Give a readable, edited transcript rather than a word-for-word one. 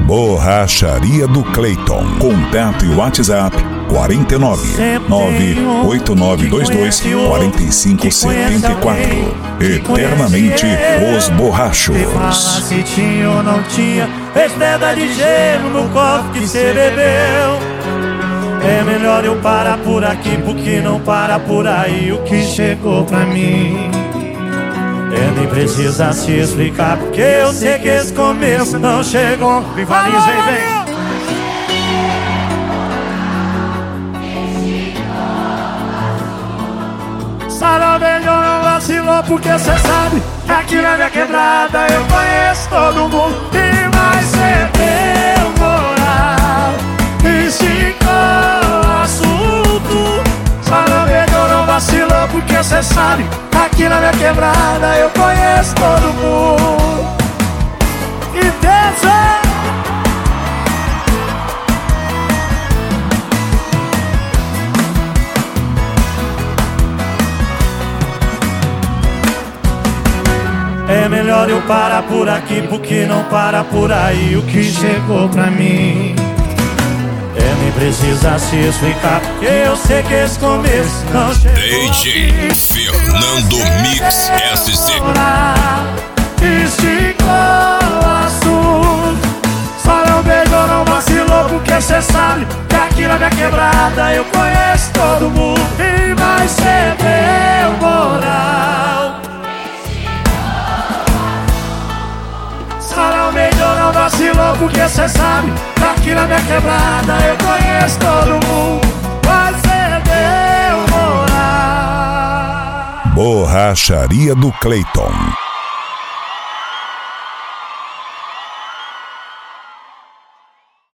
Borracharia do Cleiton. Contato e WhatsApp 49 98922 4574. Eternamente os borrachos. Se tinha ou não tinha, fez pedra de gelo no copo que cê bebeu. É melhor eu parar por aqui, porque não para por aí o que chegou pra mim. Nem precisa se explicar, porque eu sei que esse começo não chegou. Vivaliza, vem. Sarau melhor não vacilou, porque cê sabe que aqui na minha quebrada eu conheço todo mundo. E mais cê deu moral, esticou o assunto. Sarau melhor não vacilou, porque cê sabe aqui na minha quebrada eu conheço todo mundo. E dança! É melhor eu parar por aqui, porque não para por aí o que chegou pra mim. Nem precisa se explicar, porque eu sei que esse começo não chegou. DJ Fernando Mix SC. Esticou o assunto. Só não beijou, não vacilou, porque cê sabe que aqui na minha quebrada eu conheço todo mundo. E mais cê deu moral. Só não beijou, não vacilou, porque cê sabe que aqui na minha quebrada eu conheço todo mundo. Mas cê deu moral. Borracharia do Cleiton.